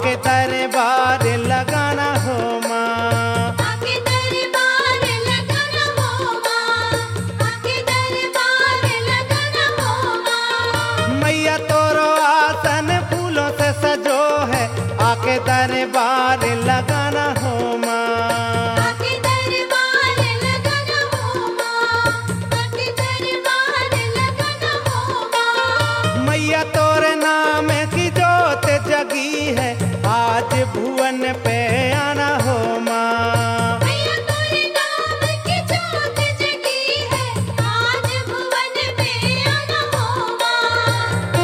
आके दरबार लगाना हो माँ। आके दरबार लगाना हो माँ, आके दरबार लगाना हो माँ। मैया तोरो आसन फूलों से सजो है, आके दरबार लगाना हो माँ। आके दरबार लगाना हो माँ, आके दरबार लगाना हो माँ। मैया तोरे नाम की जोत जगी है, आज भुवन पे आना हो माँ। मैया तोरे नाम की जोत जगी है, आज भुवन पे आना हो माँ।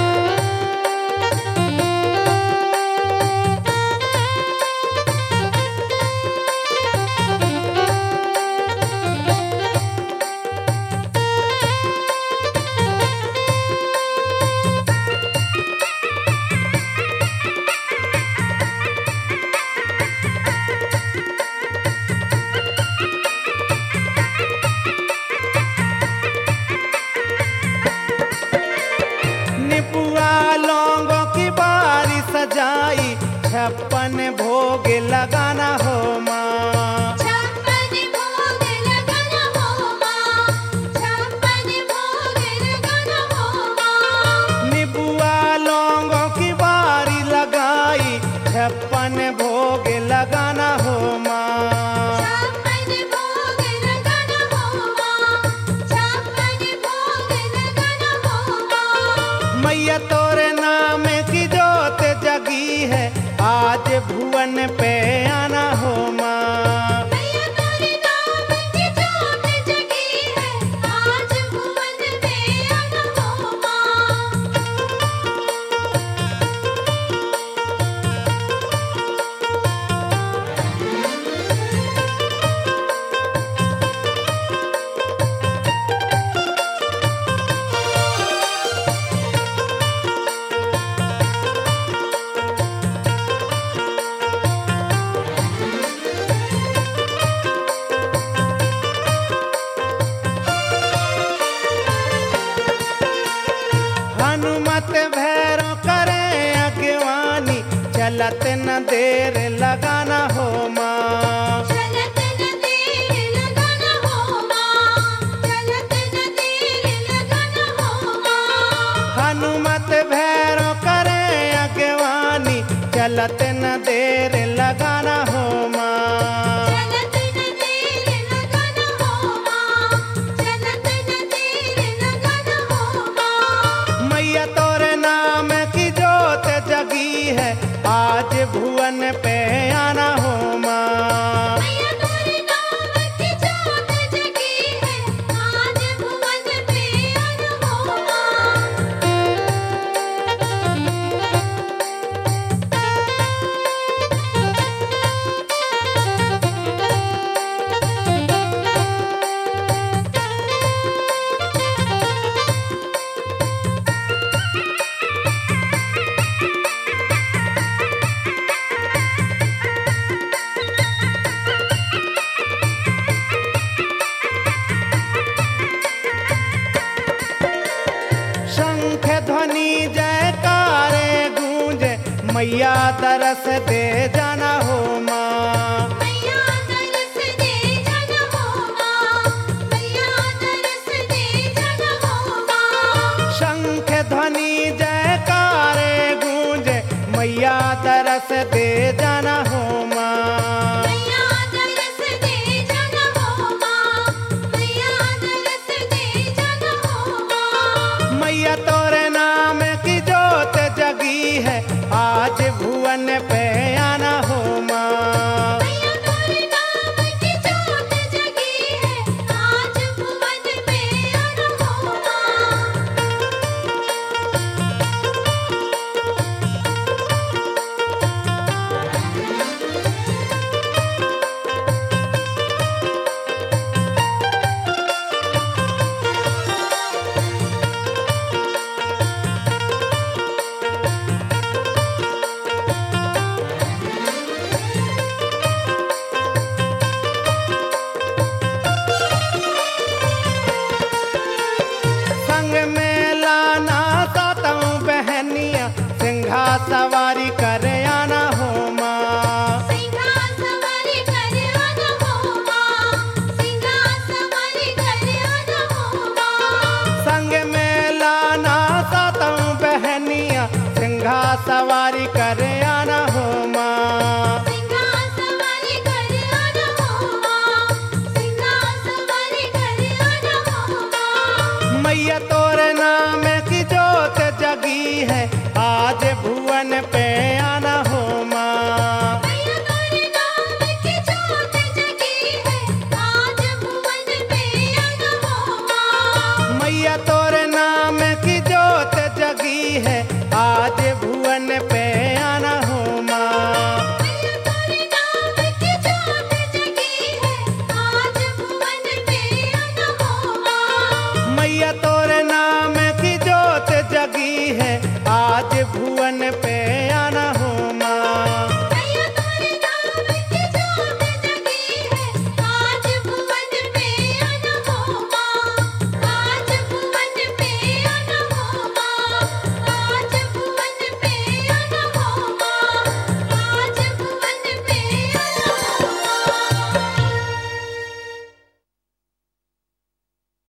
निपुआ लौंगों की बारी सजाई, 56 भोग लगाना हो माँ। छप्पन भोग लगाना हो माँ, छप्पन भोग लगाना हो माँ। निपुआ लौंगों की बारी लगाई, 56 भोग लगाना हो माँ। छप्पन भोग लगाना हो माँ, छप्पन भोग लगाना हो माँ। मैया तोरे नाम की जोत जगी है, आज भुवन पे आना हो माँ। मैया तोरे नाम की जोत जगी है, आज भुवन पे आना हो माँ। हनुमत भैरव करे अगवानी, चलत न देर लगाना हो माँ। चलत न देर लगाना हो माँ, चलत न देर लगाना हो माँ। हनुमत भैरव करे अगवानी, चलत न देर लगाना हो माँ। चलत न देर लगाना हो माँ, चलत न देर लगाना हो माँ। मैया तोरे नाम की जोत जगी है, आज भुवन पे आना हो माँ। मैया तोरे नाम की जोत जगी है, आज भुवन पे आना हो माँ। शंख ध्वनि जयकारे गूंजे, मैया तरस दे जाना हो माँ। मैया तरस दे जाना हो माँ, मैया तरस दे जाना हो माँ। शंख ध्वनि जयकारे गूंजे, मैया तरस दे जाना हो माँ। मैया तरस दे जाना हो माँ, मैया तरस दे जाना हो माँ। मैया तोरे नाम की जोत जगी है, आज भुवन पे आना हो माँ। सवारी करे